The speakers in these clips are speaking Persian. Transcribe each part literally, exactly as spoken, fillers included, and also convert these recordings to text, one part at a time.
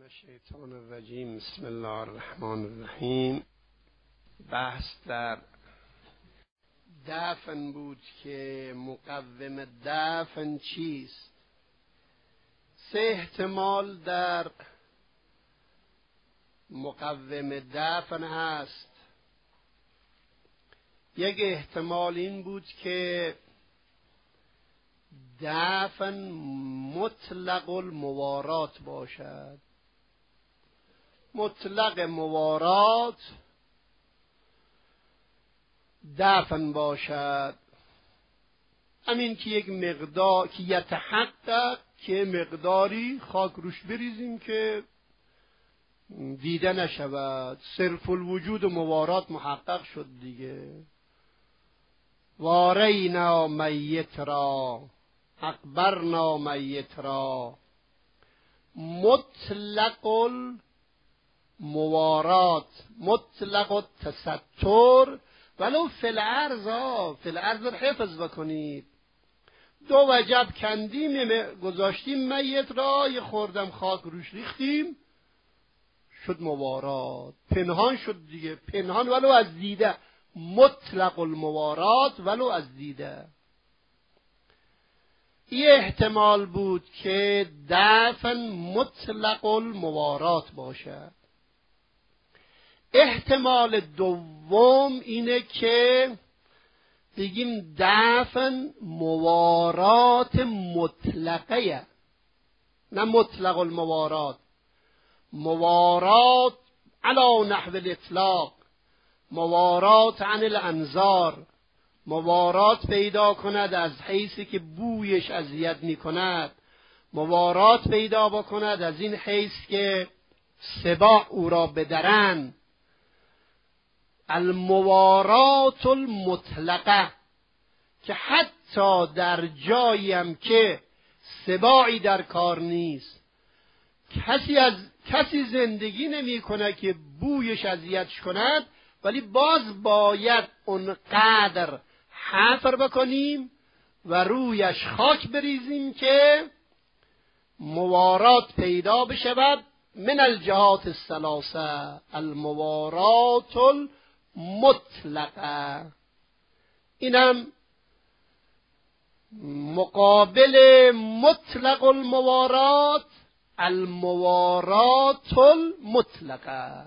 من الشیطان الرجیم. بسم الله الرحمن الرحیم. بحث در دفن بود که مقوم دفن چیست. سه احتمال در مقوم دفن هست. یک احتمال این بود که دفن مطلق الموارات باشد. مطلق موارات دفن باشد، همین که یک مقدار که یتحقق که مقداری خاک روش بریزیم که دیده نشود. صرف الوجود و موارات محقق شد دیگه. وارینا میت را اقبرنا میت را. مطلق الموارات، مطلق التستر، ولو فی الارض ها فی الارض حفظ بکنید. دو وجب کندیم گذاشتیم میت را، یه خوردم خاک روش ریختیم، شد موارات، پنهان شد دیگه، پنهان ولو از دیده. مطلق الموارات ولو از دیده. یه احتمال بود که دفن مطلق الموارات باشد. احتمال دوم اینه که بگیم دفن موارات مطلقه، نه مطلق الموارات. موارات علی نحو الاطلاق، موارات عن الانظار، موارات پیدا کند از حیثی که بویش اذیت می کند، موارات پیدا بکند از این حیث که سباع او را بدرند. الموارات المطلقه، که حتی در جایی هم که سباعی در کار نیست، کسی از کسی زندگی نمی کنه که بویش اذیتش کند، ولی باز باید اونقدر حفر بکنیم و رویش خاک بریزیم که موارات پیدا بشود. من الجهات الثلاثه الموارات المطلقه. اینم مقابل مطلق الموارات الموارات المطلقه.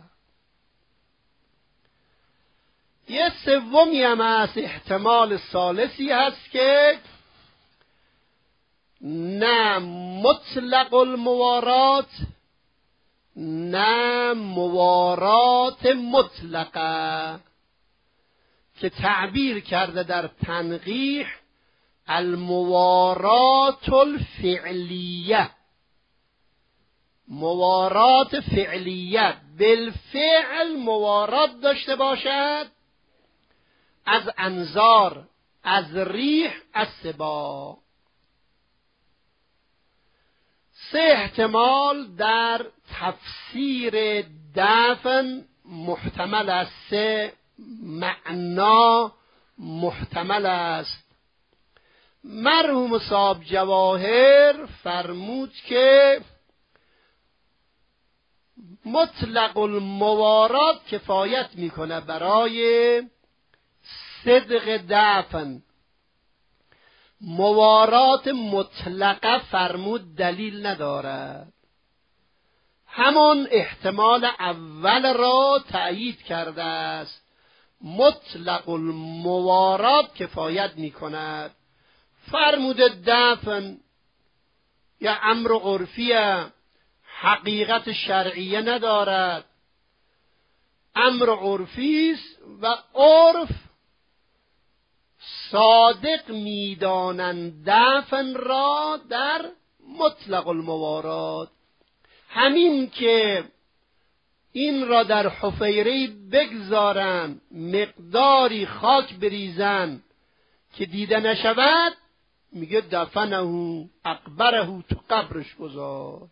یه سومی هم هست، احتمال ثالثی هست که نه مطلق الموارات نه موارات مطلقه، که تعبیر کرده در تنقیح الموارات الفعلیه. موارات فعلیه بالفعل موارات داشته باشد، از انظار، از ریح، از سباع. سه احتمال در تفسیر دفن محتمل است، سه معنا محتمل است. مرحوم صاحب جواهر فرمود که مطلق الموارات کفایت میکنه برای صدق دفن. موارات مطلقه فرمود دلیل ندارد. همون احتمال اول را تأیید کرده است. مطلق الموارات کفایت میکند. فرمود دفن یا امر عرفیه، حقیقت شرعیه ندارد، امر عرفی است و عرف صادق میدانند دفن را در مطلق الموارات. همین که این را در حفیره بگذارن، مقداری خاک بریزن که دیده نشود، میگه دفنه اقبره، تو قبرش گذاشت.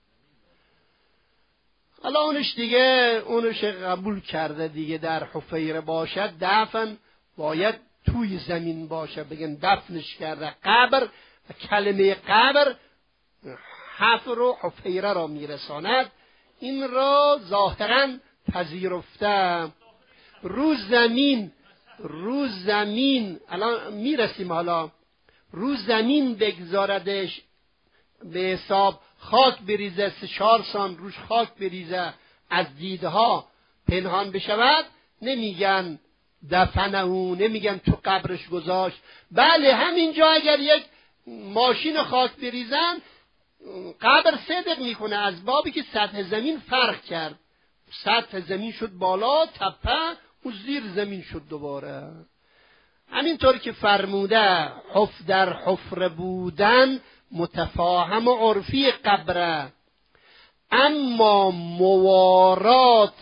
حالا اونش دیگه اونش قبول کرده دیگه، در حفیره باشد دفن باید توی زمین باشه، بگن دفنش کرده. قبر، کلمه قبر حفر و حفیره را میرساند. این را ظاهراً پذیرفتم. رو زمین رو زمین الان میرسیم، حالا رو زمین بگذاردش، به حساب خاک بریزه، سه چهار سان روش خاک بریزه، از دیدها پنهان بشود، نمیگن دفنهو، نمیگن تو قبرش گذاشت. بله همینجا اگر یک ماشین خاک بریزن قبر صدق میکنه، از بابی که سطح زمین فرق کرد، سطح زمین شد بالا، تپه او زیر زمین شد دوباره. همینطور که فرموده حف در حفره بودن متفاهم و عرفی قبره، اما موارات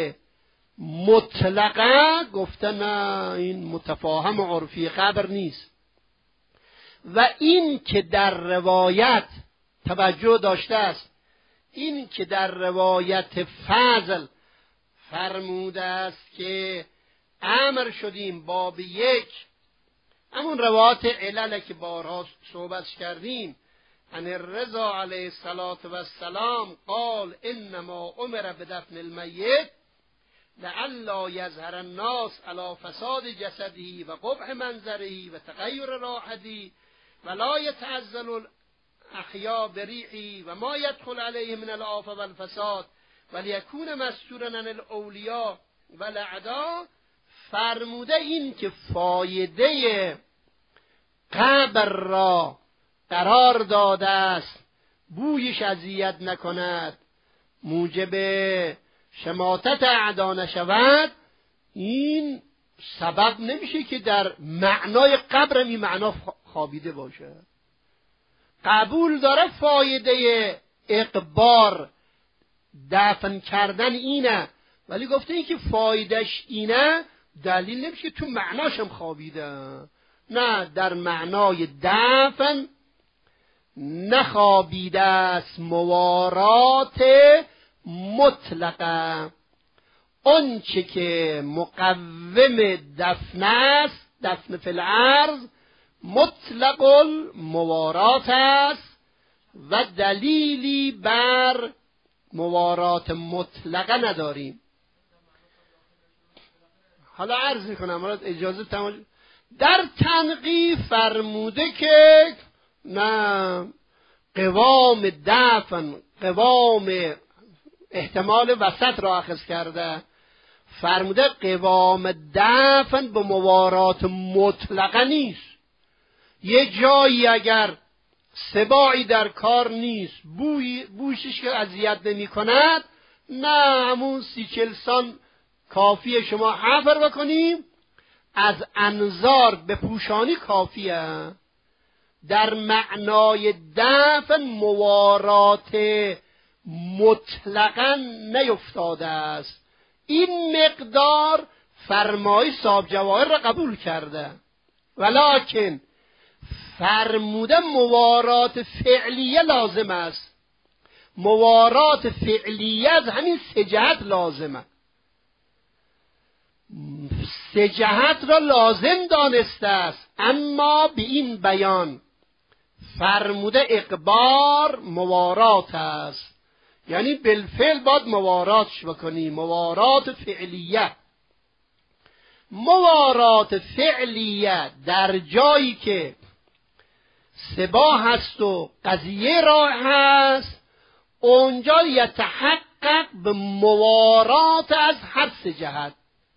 مطلقه گفته نه، این متفاهم و عرفی قبر نیست. و این که در روایت توجه داشته است، این که در روایت فضل فرموده است که امر شدیم باب یک، همون روایت علل که بارها صحبت کردیم، ان الرضا علیه الصلاة و السلام قال انما امر بدفن المیت لئلا یظهر الناس علی فساد جسده و قبح منظره و تغیر راحته و لا یتعزل الاحیا بریحی و ما یدخل علیه من الآفه و الفساد ولیکون مستورا عن الاولیاء و الاعداء. فرموده این که فایده قبر را قرار داده است بویش اذیت نکند، موجب شماتت اعدا نشود، این سبب نمیشه که در معنای قبر این معنا خوابیده باشه. قبول داره فایده اقبار دفن کردن اینه، ولی گفته این که فایدهش اینه دلیل نمیشه تو معناشم خوابیده. نه، در معنای دفن نخوابیده است، موارات مطلقه. اون چه که مقوم دفن است، دفن فی الارض، مطلق الموارات است و دلیلی بر موارات مطلقه نداریم. حالا عرض میکنم، اجازه تمام. در تنقیح فرموده که نه، قوام دفن قوام احتمال وسط را اخذ کرده، فرموده قوام دفن به موارات مطلقه نیست. یه جایی اگر سباعی در کار نیست، بوی بوشش که اذیت نمی کند، نه همون سی چل سان کافیه شما حفر بکنیم، از انظار به پوشانی کافیه. در معنای دفن موارات مطلقا نیفتاده است. این مقدار فرمای صاحب جواهر را قبول کرده، ولکن فرموده موارات فعلیه لازم است. موارات فعلیه از همین سه جهت لازمه، سه جهت را لازم دانسته است. اما به این بیان فرموده اقبار موارات است، یعنی بالفعل باید مواراتش بکنی. موارات فعلیه، موارات فعلیه در جایی که سبا هست و قضیه راه هست، اونجا یتحقق به موارات از هر سه جهت.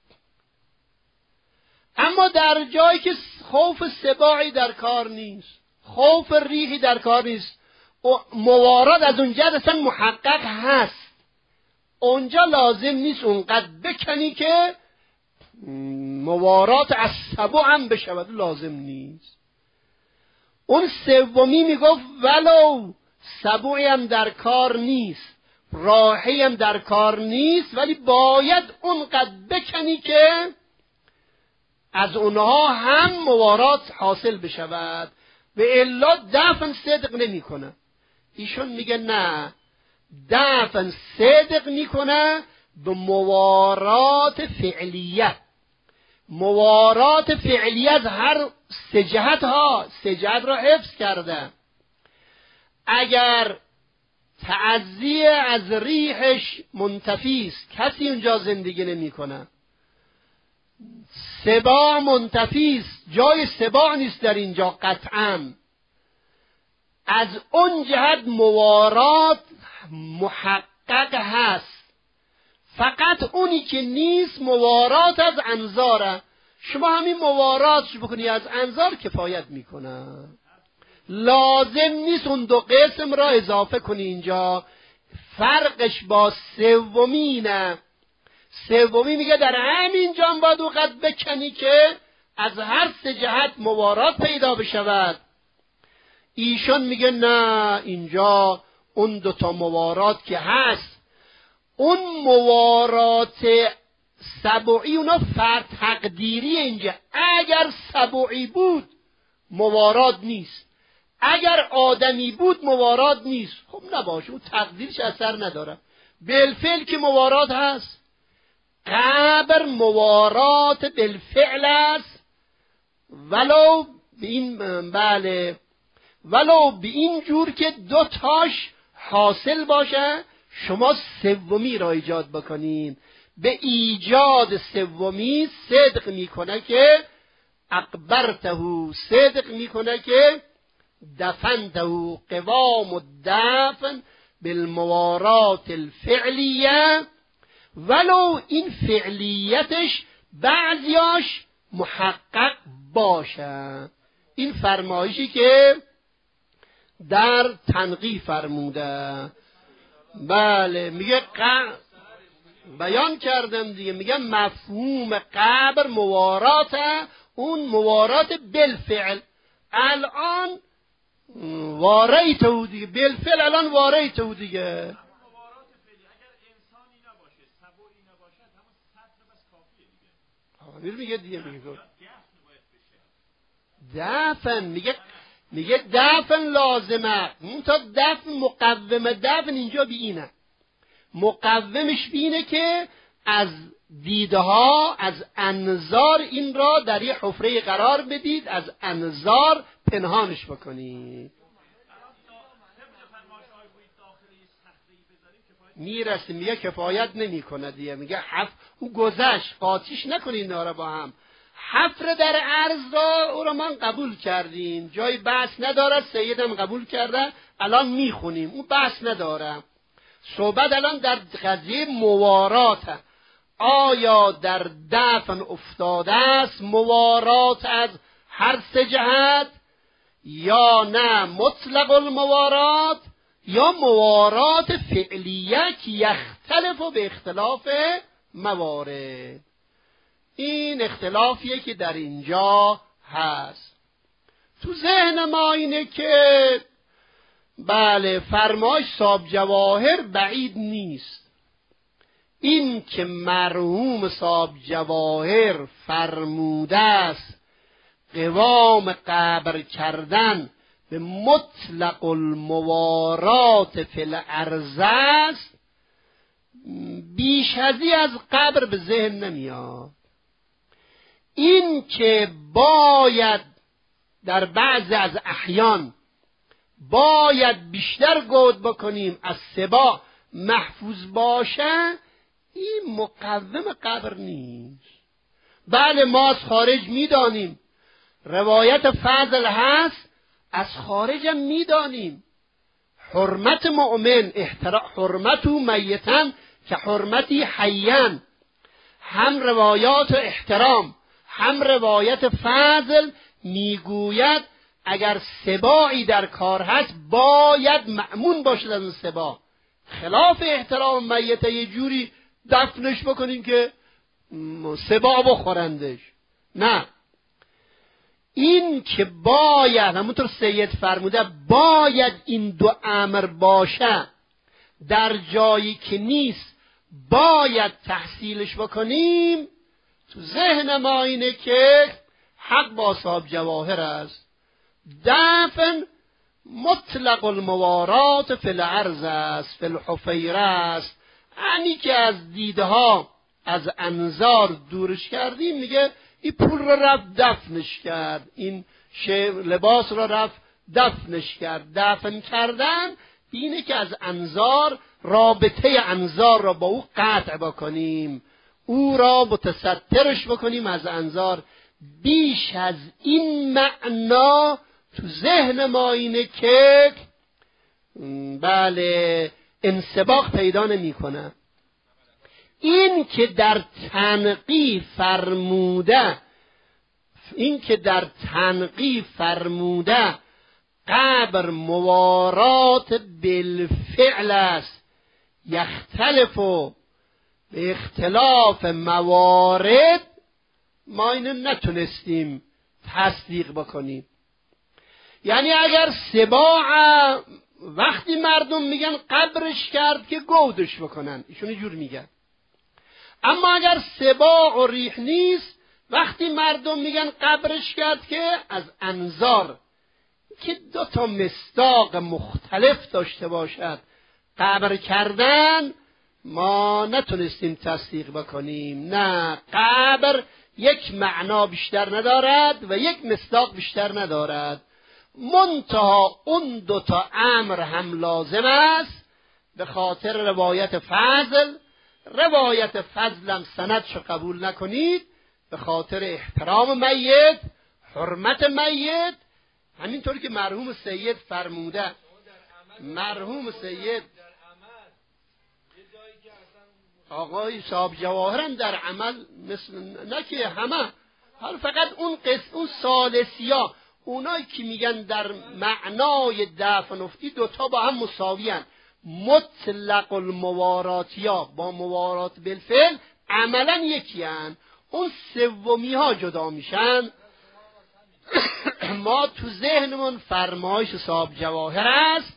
اما در جایی که خوف سباعی در کار نیست، خوف ریحی در کار نیست، موارات از اونجا اصلا محقق هست، اونجا لازم نیست اونقدر بکنی که موارات از سبع هم بشود، لازم نیست. اون سومی میگفت ولو سبعی هم در کار نیست، راحی هم در کار نیست، ولی باید اونقدر بکنی که از اونها هم موارات حاصل بشود، به الا دفن صدق نمی کنه. ایشون میگه نه، دفن صدق میکنه به موارات فعلیه. موارات فعلیه از هر سه جهت ها، سه جهت را حفظ کرده. اگر تعزیه از ریحش منتفی است، کسی اونجا زندگی نمی‌کنه. سباع منتفی است، جای سباع نیست در اینجا قطعاً. از اون جهت موارات محقق هست، فقط اونی که نیست موارات از انظاره. شما همین مواراتش بکنی از انظار کفایت میکنه، لازم نیست اون دو قسم را اضافه کنی اینجا. فرقش با سومینه. سومی میگه در همین جا باید اوقات بکنی که از هر سه جهت موارات پیدا بشود. ایشان میگه نه، اینجا اون دوتا موارات که هست، اون موارات سبعی اونا فرد تقدیری. اینجا اگر سبعی بود موارات نیست، اگر آدمی بود موارات نیست. خب نباشه، اون تقدیرش اثر نداره. بالفعل که موارات هست، قبر موارات بالفعل است، ولو به این بله ولو به این جور که دو تاش حاصل باشه. شما سومی را ایجاد بکنین، به ایجاد سومی صدق میکنه که اقبرته، صدق میکنه که دفنته، قوام الدفن بالموارات الفعلیه، ولو این فعلیتش بعضیاش محقق باشه. این فرمایشی که در تنقیح فرموده. بله میگه ق... بیان کردم دیگه، میگه مفهوم قبر موارات، اون موارات بالفعل. الان واریته دیگه، بالفعل الان واریته دیگه. میگه دیگه میگه دفن، میگه میگه دفن لازمه. اون تا دفن مقوم دفن اینجا بی اینه، مقومش بینه که از دیده ها، از انظار این را در یه حفره قرار بدید، از انظار پنهانش بکنید. میرسه میگه کفایت نمی کنه دیگه، میگه حف او گذشت، قاطیش نکنین اینا را با هم. حفر در عرض را او را من قبول کردیم، جای بحث نداره، سیدم قبول کرده، الان میخونیم، اون بحث نداره. صحبت الان در قضیه موارات، آیا در دفن افتاده است موارات از هر سه جهت، یا نه مطلق الموارات، یا موارات فعلیه که یختلف و به اختلاف موارد. این اختلافیه که در اینجا هست. تو ذهن ما اینه که بله فرمایش صاحب جواهر بعید نیست. این که مرحوم صاحب جواهر فرموده است قوام قبر کردن به مطلق الموارات فی الارض است، بیش ازی از قبر به ذهن نمیاد. این که باید در بعض از احیان باید بیشتر گود بکنیم از سبا محفوظ باشه، این مقوم قبر نیست. بله ما از خارج میدانیم، روایت فضل هست، از خارج هم میدانیم. حرمت مؤمن حرمت و میتن که حرمتی حیان، هم روایات و احترام هم روایت فضل میگوید اگر سباعی در کار هست باید مأمون باشد از اون سباع. خلاف احترام میت یه جوری دفنش بکنیم که سباع بخورندش، نه. این که باید، همونطور سید فرموده، باید این دو امر باشه، در جایی که نیست باید تحصیلش بکنیم. تو ذهن ما اینه که حق با صاحب جواهر است. دفن مطلق الموارات فی الارض است، فی الحفیره است، یعنی که از دیدها از انظار دورش کردیم. میگه این پول را رفت دفنش کرد، این لباس را رفت دفنش کرد. دفن کردن اینه که از انظار رابطه انظار را با او قطع بکنیم، او را متسترش بکنیم از انظار. بیش از این معنا تو ذهن ما اینه که بله انسباق پیدا نمی کنه. این که در تنقی فرموده این که در تنقی فرموده قبر موارات بالفعل است، یختلف به اختلاف موارد، ما اینو نتونستیم تصدیق بکنیم. یعنی اگر سباع وقتی مردم میگن قبرش کرد که گودش بکنن، ایشون اینجور میگن. اما اگر سباع و ریح نیست، وقتی مردم میگن قبرش کرد که از انظار که دو تا مصداق مختلف داشته باشد قبر کردن، ما نتونستیم تصدیق بکنیم. نه، قبر یک معنا بیشتر ندارد و یک مصداق بیشتر ندارد. منتها اون دو تا امر هم لازم است، به خاطر روایت فضل. روایت فضلم سندشو قبول نکنید، به خاطر احترام میت، حرمت میت. همینطوری که مرحوم سید فرموده، مرحوم سید آقای صاحب جواهرم در عمل مثل نه که همه، حالا فقط اون قسم اون ثالثیا، اونایی که میگن در معنای دفن افتی دوتا با هم مساویان، مطلق المواراتیا با موارات بالفعل عملا یکی هن. اون سومی ها جدا میشن. ما تو ذهنمون فرمایش صاحب جواهر است،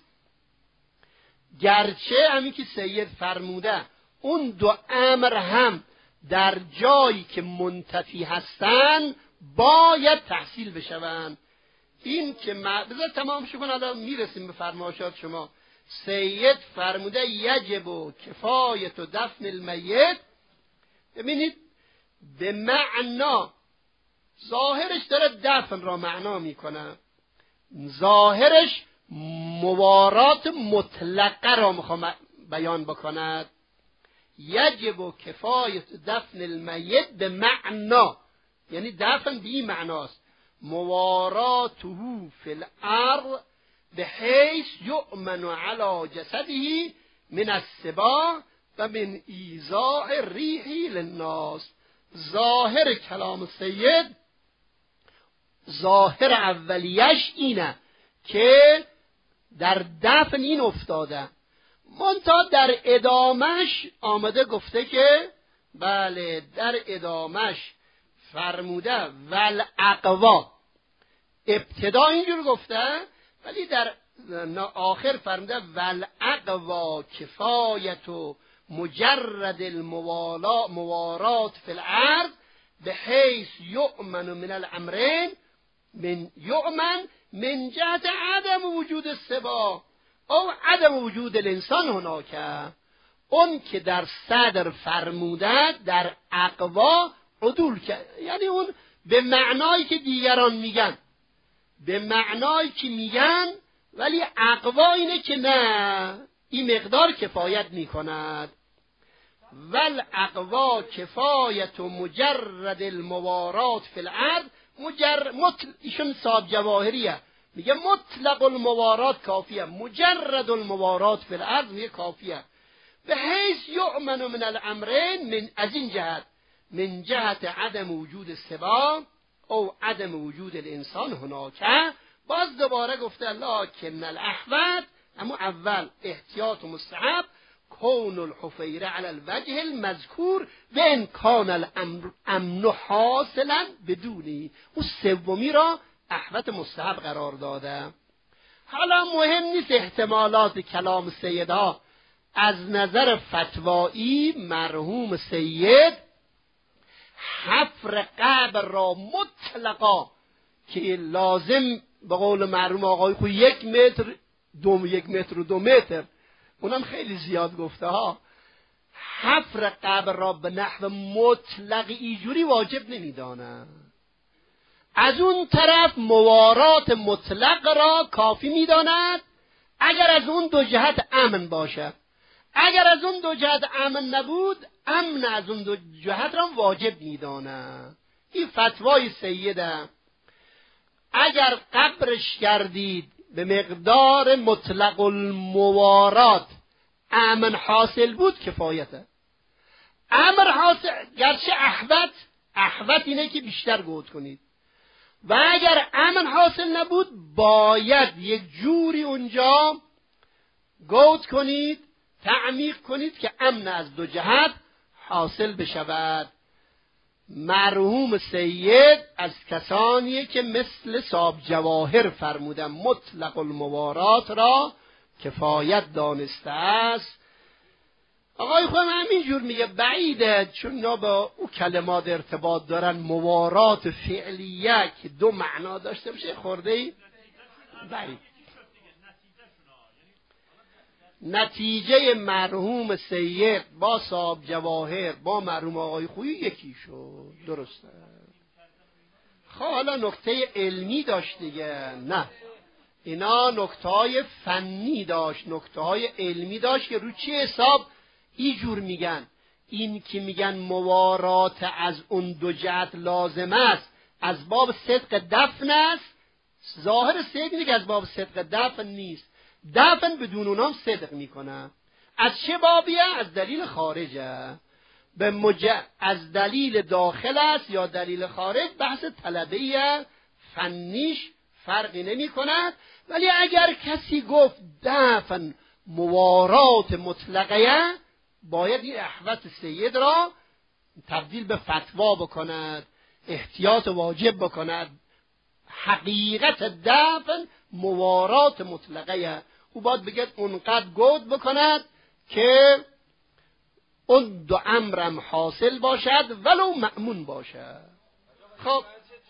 گرچه همین که سید فرموده اون دو امر هم در جایی که منتفی هستن باید تحصیل بشوند. این که ما بذار تمام شکن، حالا میرسیم به فرمایشات شما. سید فرموده یجب و کفایت و دفن المیت. ببینید به معنا ظاهرش داره دفن را معنا میکنه، ظاهرش موارات مطلقه را میخوام بیان بکند. یجب و کفایت دفن المیت به معنا، یعنی دفن به این معناست، مواراته فی الارض به حیث یؤمن علی جسده من السباع و من ایذاء ریحی للناس. ظاهر کلام سید، ظاهر اولیش اینه که در دفن این افتاده. منتها در ادامش آمده گفته که بله در ادامش فرموده والاقوا، ابتدا اینجور گفته ولی در آخر فرموده والاقوا کفایت و مجرد الموالا موارات فی الارض به حیث یؤمن من الامرین، من یؤمن من جهت عدم وجود السباع او عدم وجود الانسان هناکه. اون که در صدر فرموده در اقوا عدول کرد، یعنی اون به معنایی که دیگران میگن، به معنایی که میگن، ولی اقوا اینه که نه این مقدار کفایت میکند. ول اقوا کفایت و مجرد الموارات فی الارض، مجر مطل... ایشون صاحب جواهریه میگه مطلق الموارات کافیه، مجرد الموارات فی الارض میگه کافیه. به حیث یؤمن من الامرین، من از این جهت، من جهت عدم وجود السباع او عدم وجود الانسان هناکه. باز دوباره گفته لکن الاحوط، اما اول احتیاط و مستحب، کون الحفیره علی الوجه المذکور و ان کان الامن حاصلا بدونی. اون سومی را احوط مستحب قرار داده. حالا مهم نیست احتمالات کلام سیدها. از نظر فتوایی مرحوم سید حفر قبر را مطلقا که لازم به قول مرحوم آقای خو یک متر دو یک متر و دو متر، اونم خیلی زیاد گفته ها، حفر قبر را به نحو مطلق ایجوری واجب نمیدانه. از اون طرف موارات مطلق را کافی میداند، اگر از اون دو جهت امن باشد. اگر از اون دو جهت امن نبود، امن از اون دو جهت را واجب میدانه. این فتوای سیده. اگر قبرش کردید به مقدار مطلق الموارات امن حاصل بود کفایته. امن حاصل گرچه احوط احوط اینه که بیشتر گود کنید، و اگر امن حاصل نبود باید یک جوری اونجا گود کنید، تعمیق کنید که امن از دو جهت حاصل بشود. مرحوم سید از کسانیه که مثل صاحب جواهر فرمودن مطلق الموارات را کفایت دانسته است. آقای خودم همینجور میگه بعیده، چون اینا با او کلمات ارتباط دارن. موارات فعلیه که دو معنا داشته باشه خورده ای بعید. نتیجه مرحوم سید با صاحب جواهر با مرحوم آقای خویی یکی شد. درسته. خب حالا نکته علمی داشت دیگه. نه، اینا نکته های فنی داشت، نکته های علمی داشت که رو چی حساب ای جور میگن. این که میگن موارات از اون دو جهت لازم است، از باب صدق دفن است. ظاهر صدق اینه که از باب صدق دفن نیست. دفن بدون اونام صدق میکنه. از چه بابیه؟ از دلیل خارجه. به مج... از دلیل داخل است یا دلیل خارج، بحث طلبه فنیش فرقی نمی کند. ولی اگر کسی گفت دفن موارات مطلقه، باید این احوط سید را تبدیل به فتوا بکند، احتیاط واجب بکند. حقیقت دفن موارات مطلقه، او باید بگید اونقدر گود بکند که اون دو امرم حاصل باشد ولو مأمون باشد. خب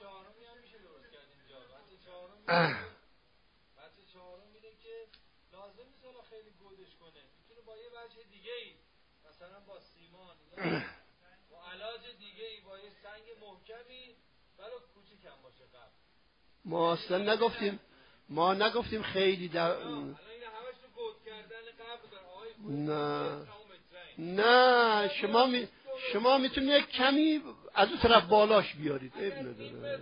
با علاج دیگه ای با یه سنگ محکمی ولو کوچیکم باشه قبل. ما اصلا نگفتیم ما نگفتیم خیلی در الان اینا همش تو گود کردن قبل داره. آقای نه نه شما می... شما میتونید یک کمی از اون طرف بالاش بیارید. ابن نداره.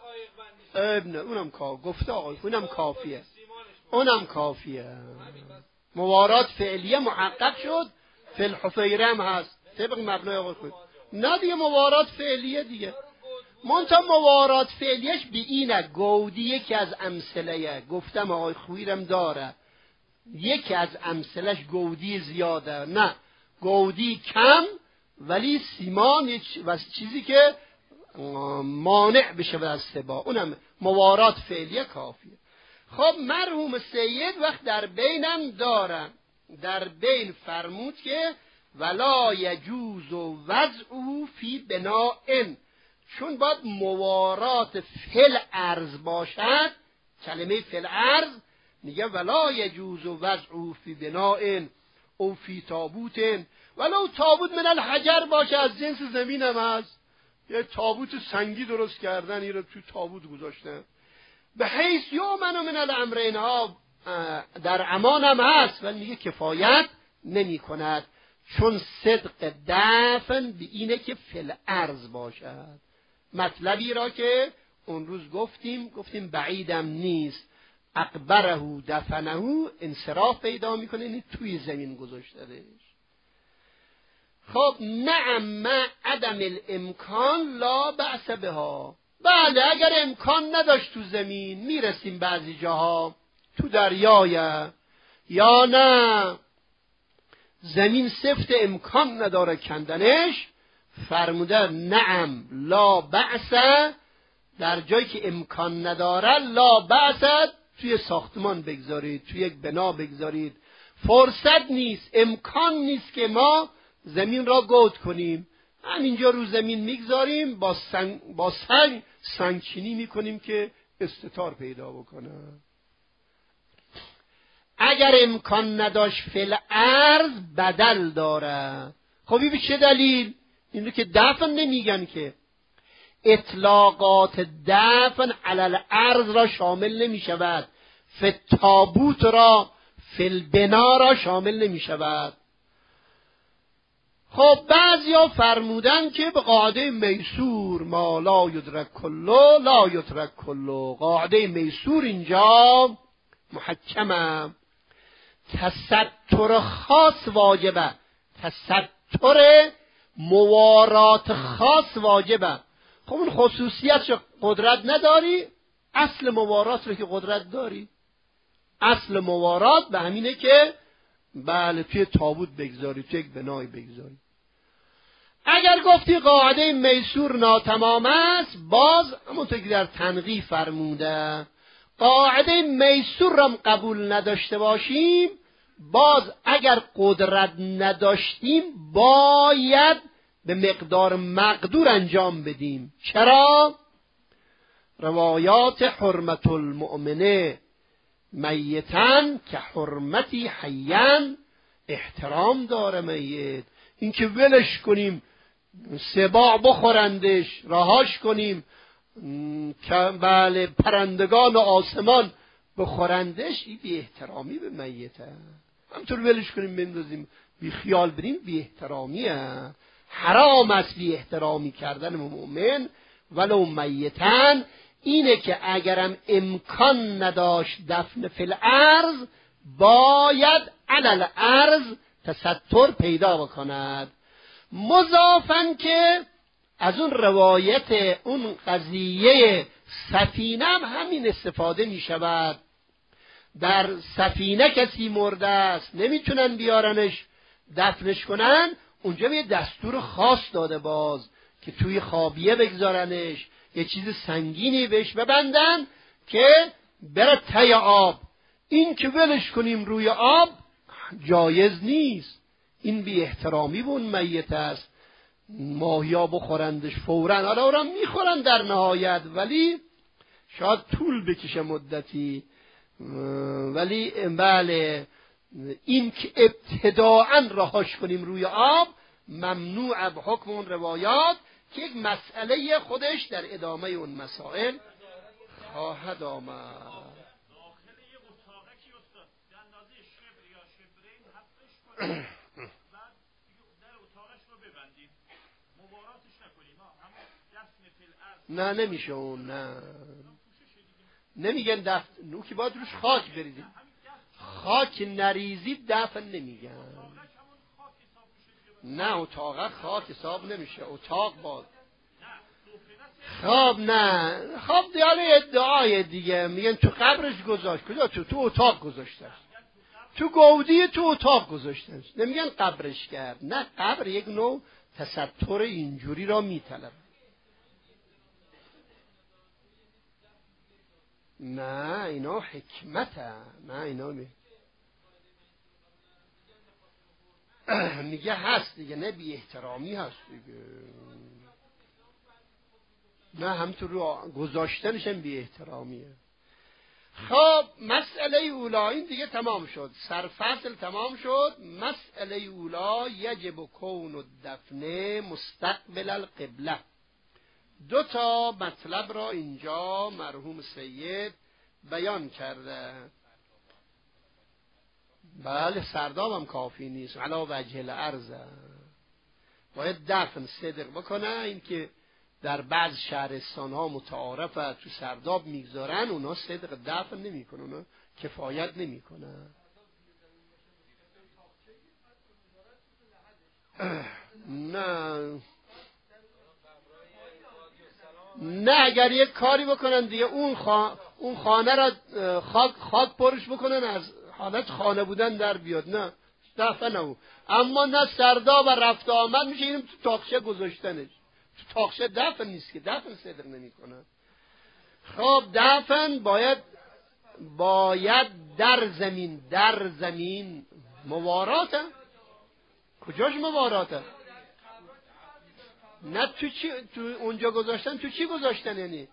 ابن اونم کافیه. گفته آقای اونم کافیه. اونم کافیه. موارات فعلیه محقق شد. فی الحفیره هم هست طبق مبنای آقای خود. نه دیگه موارات فعلیه دیگه. منتها موارات فعلیش به اینه گودی یکی از امثله. گفتم آقای خویرم داره یکی از امثلش گودی زیاده. نه، گودی کم ولی سیمان و چیزی که مانع بشه از سبا، اونم موارات فعلیه کافیه. خب مرحوم سید وقت در بینم دارن، در بین فرمود که ولا یجوز و وضعه فی بناء، چون باید موارات فل ارض باشد. کلمه فل ارض میگه ولا یجوز و وضعه فی بناء او فی تابوت، ولو تابوت من الحجر باشه، از جنس زمین هم هست. یه تابوت سنگی درست کردن، این رو تو تابوت گذاشتن. به حیث یومن من الامرین ها در امان هم هست، ولی میگه کفایت نمی کند، چون صدق دفن به اینه که فل ارض باشد. مطلبی را که اون روز گفتیم گفتیم بعیدم نیست. اقبره دفنه انصراف پیدا میکنه، یعنی توی زمین گذاشتهش. خب نعم ما عدم الامکان لا بأس بها. بله اگر امکان نداشت تو زمین، میرسیم بعضی جاها تو دریای، یا نه زمین سفت امکان نداره کندنش، فرموده نعم لا بأس، در جایی که امکان نداره لا بأس توی ساختمان بگذارید، توی یک بنا بگذارید. فرصت نیست، امکان نیست که ما زمین را گود کنیم، همینجا رو زمین میگذاریم، با سنگ با سنگ سنگچینی میکنیم که استتار پیدا بکنه. اگر امکان نداشت فل ارض بدل داره. خب این به چه دلیل؟ اینو که دفن نمیگن که اطلاقات دفن علی الارض را شامل نمی شود. فتابوت را فی‌البنا را شامل نمی شود. خب بعضیا فرمودن که به قاعده میسور ما لا یدرک کلو لا یترک کلو، قاعده میسور اینجا محکمه، تستر خاص واجبه، تستر موارات خاص واجبه. خب اون خصوصیت قدرت نداری، اصل موارات رو که قدرت داری. اصل موارات به همینه که بله توی تابوت بگذاری، توی یک بنای بگذاری. اگر گفتی قاعده میسور ناتمام است، باز همونطور که در تنقیح فرموده قاعده میسور را قبول نداشته باشیم، باز اگر قدرت نداشتیم باید به مقدار مقدور انجام بدیم. چرا؟ روایات حرمت المؤمنه میتن که حرمتی حیان، احترام داره میت. این که ولش کنیم سباع بخورندش، رهاش کنیم که بله پرندگان و آسمان بخورندش، این بی احترامی به میته. همطور ولش کنیم بندازیم بی خیال بریم، بی احترامیه. حرام است بی احترامی کردن مؤمن ولو میتن. اینه که اگرم امکان نداشت دفن فی الارض، باید علل ارض تستر پیدا بکند. مضافن که از اون روایت اون قضیه سفینه هم همین استفاده می شود. در سفینه کسی مرده است، نمیتونن بیارنش دفنش کنن، اونجا یه دستور خاص داده باز که توی خابیه بگذارنش، یه چیز سنگینی بهش ببندن که بره ته آب. این که ولش کنیم روی آب جایز نیست، این بی احترامی به اون میت است. ماهیا بخورندش فوراً، حالا اونم میخورن در نهایت، ولی شاید طول بکشه مدتی. ولی بله این که ابتداعاً رهاش کنیم روی آب ممنوع به حکم اون روایات، که یک مسئله خودش در ادامه اون مسائل خواهد آمد. نه نمیشه اون، نه نمیگن دفن، نو که باید روش خاک بریزید، خاک نریزید دفن نمیگن. نه اتاق خاک حساب نمیشه، اتاق باز خواب. نه خواب دیاله ادعای دیگه، میگن تو قبرش گذاشت. کجا؟ تو تو اتاق گذاشتش، تو گودی تو اتاق گذاشتش، نمیگن قبرش کرد. نه، قبر یک نوع تستر اینجوری را میطلب. نه اینا حکمته، نه اینا می... میگه هست دیگه، نه بی احترامی هست دیگه. نه همطور رو گذاشتنش هم بی احترامیه. خب مسئله اولا این دیگه تمام شد، سرفصل تمام شد. مسئله اولا یجب کون الدفن مستقبل القبله. دو تا مطلب را اینجا مرحوم سید بیان کرده. بله سرداب هم کافی نیست، علا وجه الارض باید دفن صدق بکنه. این که در بعض شهرستان ها متعارفه تو سرداب میگذارن، اونا صدق دفن نمی کنن، اونا کفایت نمی کنن. نه نه اگر یک کاری بکنن دیگه اون خا... اون خانه را خاک خاک پرش بکنن، از حالت خانه بودن در بیاد، نه دفن او. اما نه سرداب و رفت آمد میشه اینم تو تاقشه گذاشتنش. تو تاقشه دفن نیست که، دفن صدق نمی کنن. خب دفن باید باید در زمین، در زمین مواراته. کجاش مواراته؟ نه تو چی تو اونجا گذاشتن، تو چی گذاشتن؟ یعنی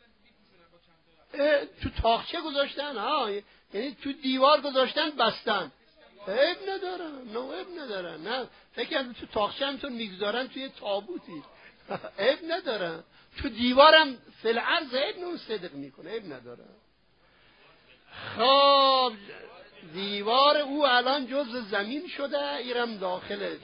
تو تاقچه گذاشتن، ها، یعنی تو دیوار گذاشتن بستن، عیب نداره، نه عیب نداره. نه فکر کنم تو تاقچه همتون میگذارن توی تابوتی، عیب نداره. تو دیوارم فل عرض عیب نون صدق میکنه، عیب نداره. خب دیوار او الان جزء زمین شده، ایرم داخل.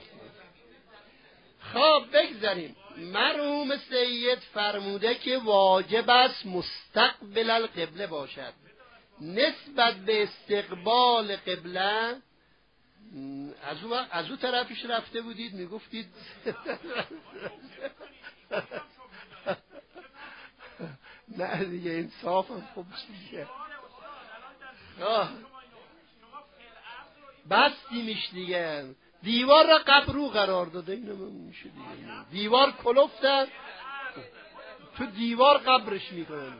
خب بگذاریم. مرحوم سید فرموده که واجب است مستقبل القبله باشد. نسبت به استقبال قبله از او از او طرفش رفته بودید میگفتید نه دیگه انصافم خوب چیزه. بستیمش دیگه، دیوار را قبر رو قرار داده. اینو میشه دیگه، دیوار کلفته تو دیوار قبرش میکنن.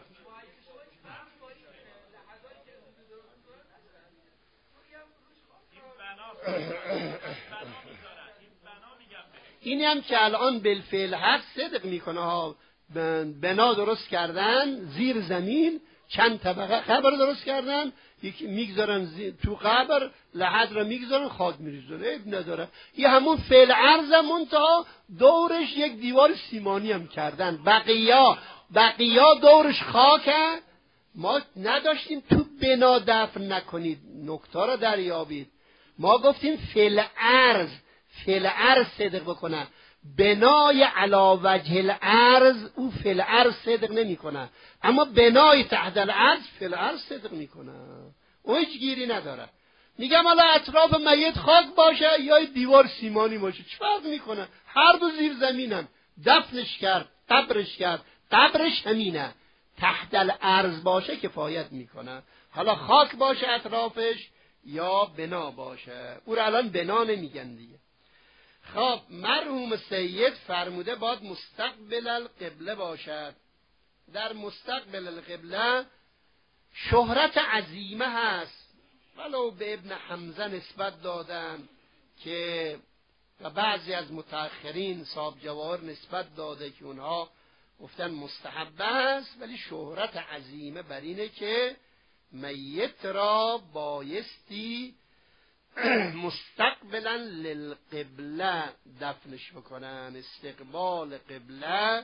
اینی هم که الان بالفعل هست صدق میکنه ها. بنا درست کردن زیر زمین، چند طبقه قبر درست کردن، یکی میگذارن تو قبر، لحد را میگذارن، خاک میریزن، عیب نداره. یه همون فعل عرضمون تا دورش یک دیوار سیمانی هم کردن. بقیه بقیه دورش خاکه. ما نداشتیم تو بنا دفن نکنید، نکته را دریابید. ما گفتیم فعل عرض، فعل عرض صدق بکنه. بنای علا وجه العرض او فعل عرض صدق نمی کنه، اما بنای تحت العرض فعل عرض صدق می کنه. اون هیچ گیری نداره. میگم حالا اطراف میت خاک باشه یا دیوار سیمانی باشه چه فرق میکنه؟ هر دو زیر زمینن. دفنش کرد، قبرش کرد، قبرش همینه. تحت العرض باشه کفایت میکنه. حالا خاک باشه اطرافش یا بنا باشه. او را الان بنا نمیگن دیگه. خب مرحوم سید فرموده باید مستقبل القبله باشد. در مستقبل القبله شهرت عظیمه هست. ولو به ابن حمزه نسبت دادن که و بعضی از متأخرین صاحب جواهر نسبت داده که اونها گفتن مستحبه است، ولی شهرت عظیمه بر اینه که میت را بایستی مستقبلا للقبله دفنش بکنن. استقبال قبله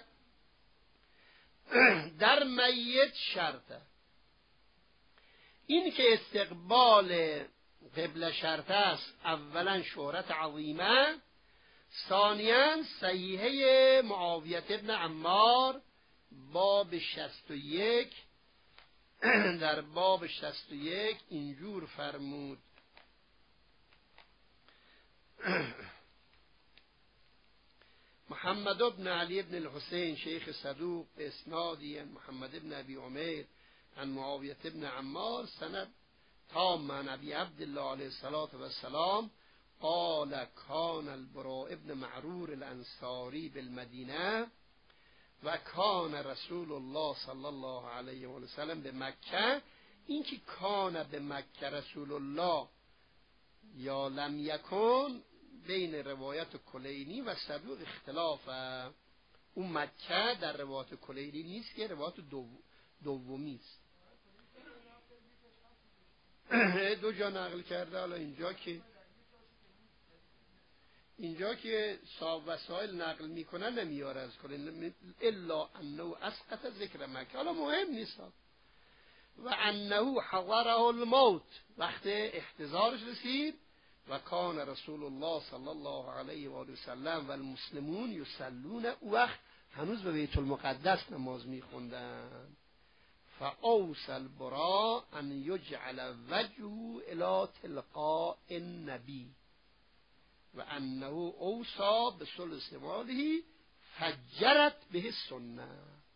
در میت شرطه. این که استقبال قبله شرط است، اولا شهرت عظیمه، ثانیا صحیحه معاویه ابن عمار باب شصت و یک. در باب شصت و یک اینجور فرمود: محمد ابن علی ابن الحسین شیخ صدوق به اسنادی محمد ابن ابی عمیر عن معاویه ابن عمار سند تام عن ابی عبدالله علیه الصلاة والسلام قال کان البراء ابن معرور الانصاری بالمدینه و کان رسول الله صلی الله علیه و سلم به مکه. این که کان به مکه رسول الله یا لم یکن بین روایت کلینی و صدوق اختلاف. اون مکه در روایت کلینی نیست که روایت دو دومی است. دو جا نقل کرده. حالا اینجا که اینجا که صاحب وسائل نقل میکنه نمیاره از کلینی الا انه اسقط ذکر مکه. حالا مهم نیست. و انه حضره الموت، وقت احتضارش رسید. و کان رسول الله صلی الله علیه و آله و سلم و المسلمون یصلون، او وقت هنوز به بیت المقدس نماز میخوندن. فاوصى البراء ان یجعل وجهه الی تلقاء النبی و انه اوصى بثلث ماله فجرت به السنه.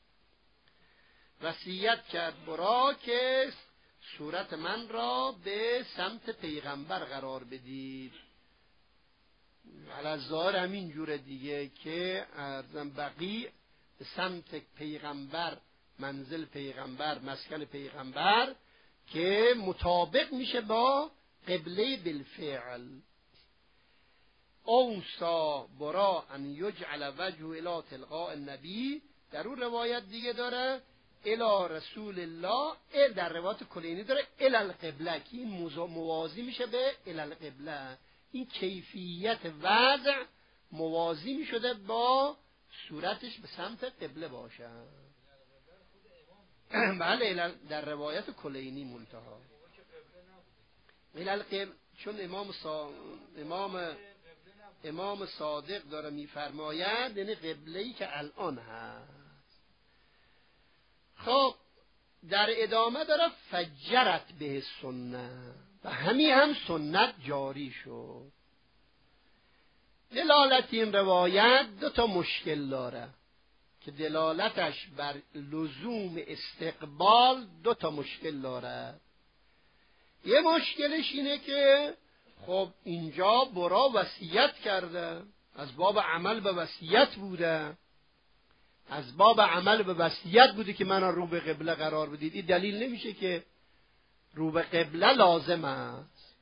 وصیت کرد برا که صورت من را به سمت پیغمبر قرار بدید. علی ظاهر همین جور دیگه که ارزم بقیع به سمت پیغمبر، منزل پیغمبر، مسکن پیغمبر، که مطابق میشه با قبله بالفعل. اوصا برا ان یجعل وجهه الی تلقاء النبی. در اون روایت دیگه داره الی رسول الله، ال در روایت کلینی داره الی القبله، که این موازی میشه به الی القبله. این کیفیت وضع موازی میشده با صورتش به سمت قبله باشه. بله در روایت کلینی منتها. القبل، چون امام سا... امام امام صادق داره میفرماید یعنی قبله‌ای که الان هست. خب در ادامه داره فجرت به سنت، و همین هم سنت جاری شد. دلالت این روایت دو تا مشکل داره که دلالتش بر لزوم استقبال دو تا مشکل داره. یه مشکلش اینه که خب اینجا برا وصیت کرده، از باب عمل به وصیت بوده، از باب عمل به وصیت بوده که من رو به قبله قرار بدید. این دلیل نمیشه که رو به قبله لازم است.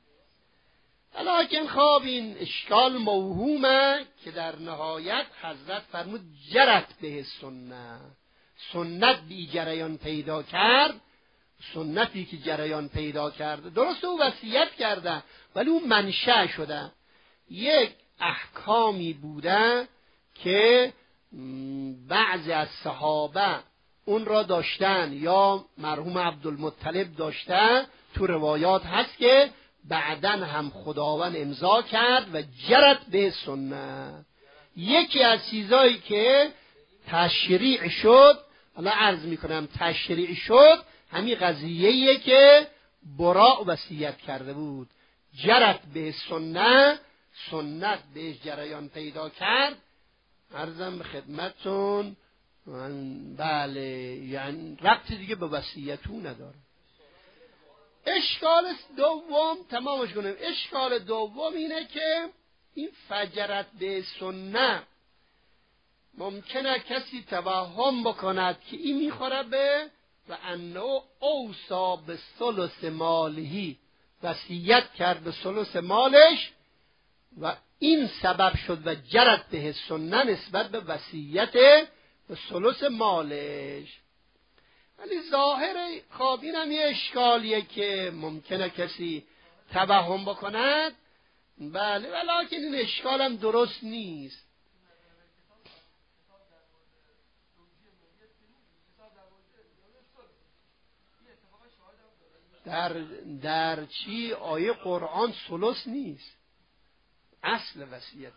ولیکن خب این اشکال موهومه که در نهایت حضرت فرمود جرت به سنت، سنت بی جریان پیدا کرد، سنتی که جریان پیدا کرده. درست او وصیت کرده ولی اون منشأ شده، یک احکامی بوده که بعضی از صحابه اون را داشتن یا مرحوم عبدالمطلب داشتن. تو روایات هست که بعدن هم خداوند امضا کرد و جرت به سنت. یکی از چیزایی که تشریع شد، حالا عرض میکنم تشریع شد، همین قضیه‌ایه که براء وصیت کرده بود. جرت به سنت، سنت بهش جریان پیدا کرد. عرضم به خدمتون بله، یعنی ربطی دیگه به وصیتون نداره. اشکال دوم تمامش کنیم. اشکال دوم اینه که این فجرت به سنت ممکنه کسی توهم بکند که این میخوره به و انه اوصا به ثلث مالهی، وصیت کرد به ثلث مالش و این سبب شد و جرت به سنت نسبت به وصیت به ثلث مالش. ولی ظاهر خب این هم یه اشکالیه که ممکنه کسی توهم بکند. بله، ولیکن این اشکال هم درست نیست. در در چی آیه قرآن ثلث نیست، اصل وصیت.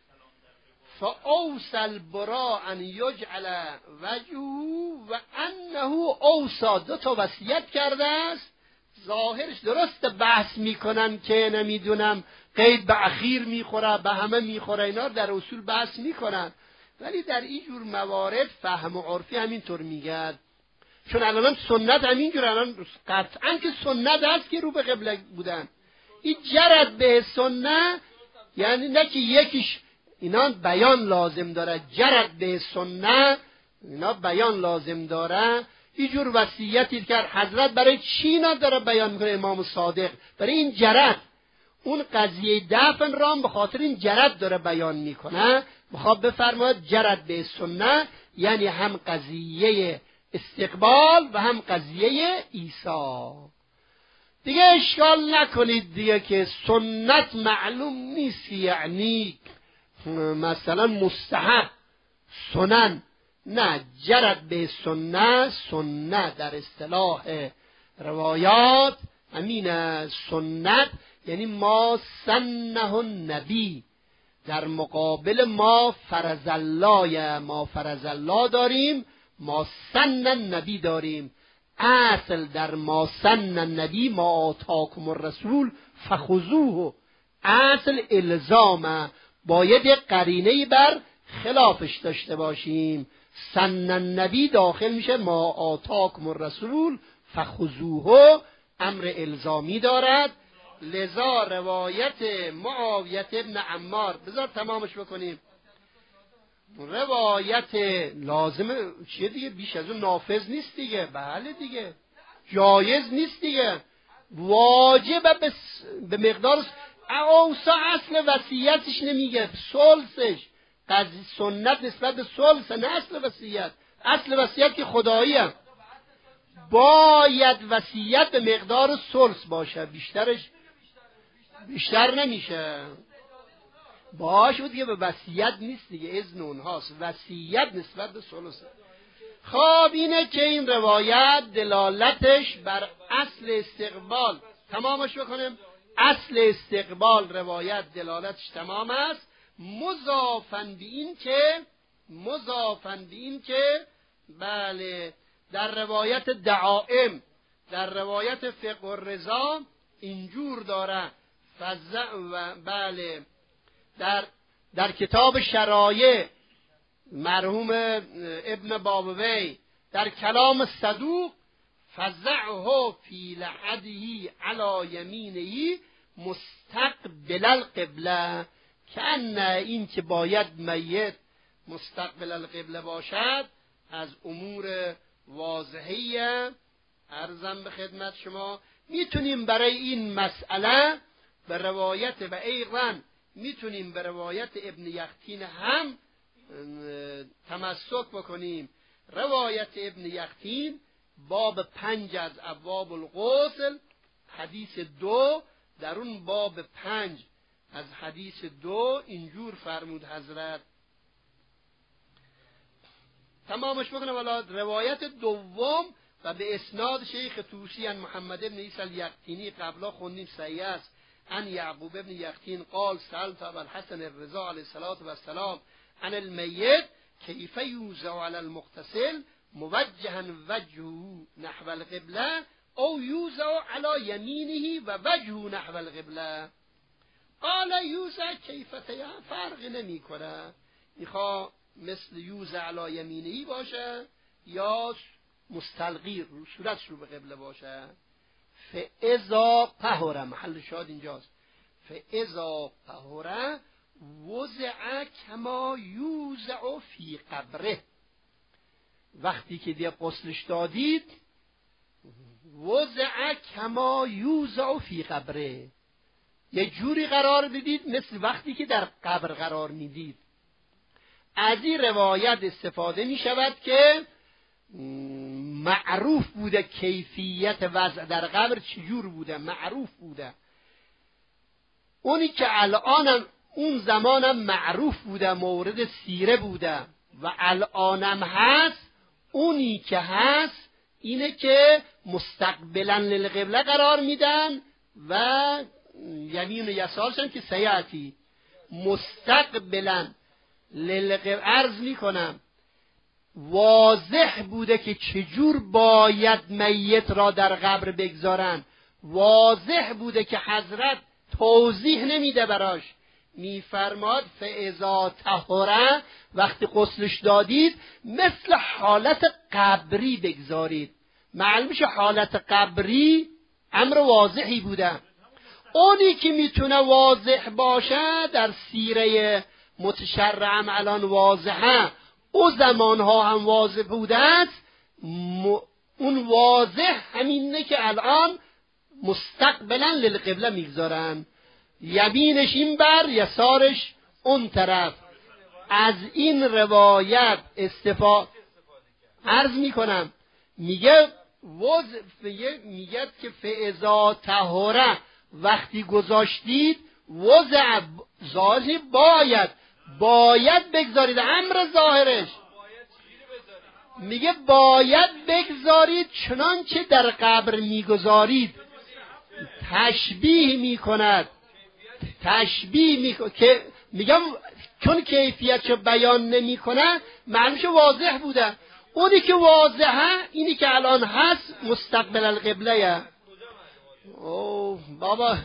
فاوصى البراء ان یجعل وجهه و انه اوصى، دو تا وصیت کرده است. ظاهرش درست بحث میکنن که نمیدونم قید به اخیر میخوره، به همه میخوره، اینا در اصول بحث میکنن، ولی در این جور موارد فهم و عرفی همینطور میگه. چون الان سنت همینجور، الان قطعا که سنت هست که رو به قبله بودن. این جرت به سنت یعنی نه که یکیش، اینا بیان لازم داره. جرت به سنت اینا بیان لازم داره. اینجور وصیتی که حضرت برای چی اینا داره بیان میکنه امام صادق؟ برای این جرت، اون قضیه دفن را به خاطر این جرت داره بیان میکنه. میخواد بفرماید جرت به سنت یعنی هم قضیه استقبال و هم قضیه عیسی. دیگه اشکال نکنید دیگه که سنت معلوم نیست یعنی مثلا مستحب، سنن. نه، جرت به سنت، سنت در اصطلاح روایات همین سنت یعنی ما سنه النبی، در مقابل ما فرض الله، ما فرض الله داریم، ما سن النبی داریم. اصل در ما سن النبی ما آتاکم الرسول فخذوه، اصل الزامه، باید قرینه بر خلافش داشته باشیم. سن النبی داخل میشه ما آتاکم الرسول فخذوه، امر الزامی دارد. لذا روایت معاویه ابن عمار، بذار تمامش بکنیم، روایت لازمه چیه دیگه، بیش از اون نافذ نیست دیگه. بله دیگه، جایز نیست دیگه، واجبه به, به مقدار اوسا. اصل وصیتش نمیگه، ثلثش. قضیه سنت نسبت به ثلث، نه اصل وصیت. اصل وصیت که خداییه، باید وصیت به مقدار ثلث باشه، بیشترش بیشتر نمیشه. باشه دیگه، به وصیت نیست دیگه، اذن اونهاست. وصیت نسبت به ثلث. خب اینه که این روایت دلالتش بر اصل استقبال. تمامش بکنیم. اصل استقبال روایت دلالتش تمام است، مضافن به این که مضافن به این که بله در روایت دعائم، در روایت فقه الرضا اینجور داره فزع و بله در در کتاب شرایع مرحوم ابن بابوی در کلام صدوق فزعه فی لحده علی یمینه مستقبل القبله، که ان این که باید میت مستقبل القبله باشد از امور واضحیه. عرضم به خدمت شما میتونیم برای این مسئله به روایت و ایضا میتونیم به روایت ابن یختین هم تمسک بکنیم. روایت ابن یختین باب پنج از ابواب الغسل حدیث دو، در اون باب پنج از حدیث دو اینجور فرمود حضرت. تمامش بکنم. والا روایت دوم و به اسناد شیخ توسی ان محمد ابن عیسی الیقطینی قبلا خوندیم صحیح است، ان یعقوب ابن یقطین قال سألت ابا الحسن الرضا علیه الصلاة و السلام عن المیت کیف یوضع علی المغتسل موجها وجهه نحو القبله او یوضع علی یمینه و وجهه نحو القبله. قال یوضع کیفته، فرق نمی کنه، میخوا مثل یوضع علی یمینه باشه یا مستلقی صورتش رو به قبله باشه. فاذا طهر، محل شاهد اینجاست، فاذا طهر وضع کما یوضع فی قبره، وقتی که دیگه غسلش دادید وضع کما یوضع فی قبره، یه جوری قرار بدید مثل وقتی که در قبر قرار میدید. از این روایت استفاده می شود که معروف بوده کیفیت وضع در قبر چجور بوده، معروف بوده. اونی که الانم اون زمانم معروف بوده، مورد سیره بوده و الانم هست، اونی که هست اینه که مستقبلا للقبله قرار میدن و یمین و یسارشن که سیعتی مستقبلا للقبله. عرض میکنم واضح بوده که چجور باید میت را در قبر بگذارن، واضح بوده که حضرت توضیح نمیده براش، میفرماد فاذا طهر، وقتی غسلش دادید مثل حالت قبری بگذارید. معلوم میشه حالت قبری امر واضحی بوده. اونی که میتونه واضح باشه در سیره متشرعم الان واضحه، او زمانها هم واضح بوده است، م... اون واضح همینه که الان مستقبلا للقبله میگذارن، یمینش این بر یسارش اون طرف. از این روایت استفاده عرض میکنم، میگه وضع میگه که فاذا طهر، وقتی گذاشتید وضع ظاهری باید باید بگذارید، امر ظاهرش میگه باید بگذارید چنانچه در قبر میگذارید. تشبیه میکند، تشبیه میکنه که میگم چون کیفیتشو بیان نمیکنه معنیش واضح بوده. اونی که واضحه اینی که الان هست مستقبل القبله. اوه بابا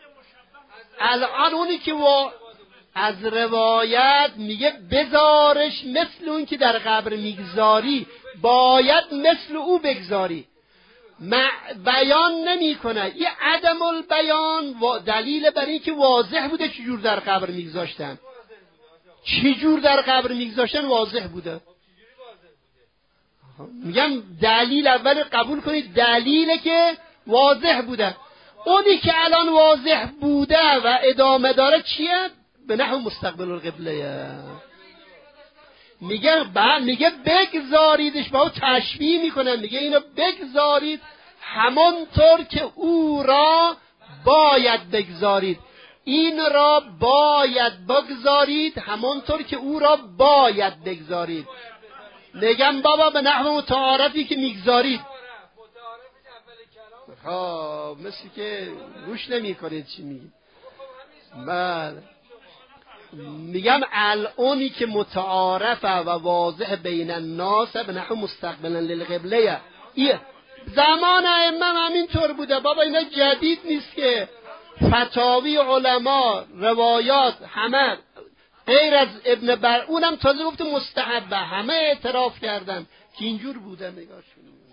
الان اونی که وا... از روایت میگه بذارش مثل اون که در قبر میگذاری، باید مثل او بگذاری، بیان نمی کنه. این عدم البیان دلیل بر این که واضح بوده چجور در قبر میگذاشتن، چجور در قبر میگذاشتن واضح بوده. میگم دلیل اول قبول کنید، دلیله که واضح بوده. اونی که الان واضح بوده و ادامه داره چیه؟ به نحو مستقبل القبله. میگه بعد میگه بگذاریدش، با او تشبیه میکنه، میگه اینو بگذارید همانطور که او را باید بگذارید، این را باید بگذارید همانطور که او را باید بگذارید. میگم بابا به نحو متعارفی که میگذارید ها مثل که گوش نمی کنید چی میگی. بله میگم الانی که متعارفه و واضح بین الناس به نحو مستقبلا للقبله، ایه زمان ائمه همینطور بوده بابا، اینا جدید نیست که. فتاوی علما، روایات، همه غیر از ابن بر اونم تازه گفت مستحبه، همه اعتراف کردن که اینجور بوده. نگاه شونیم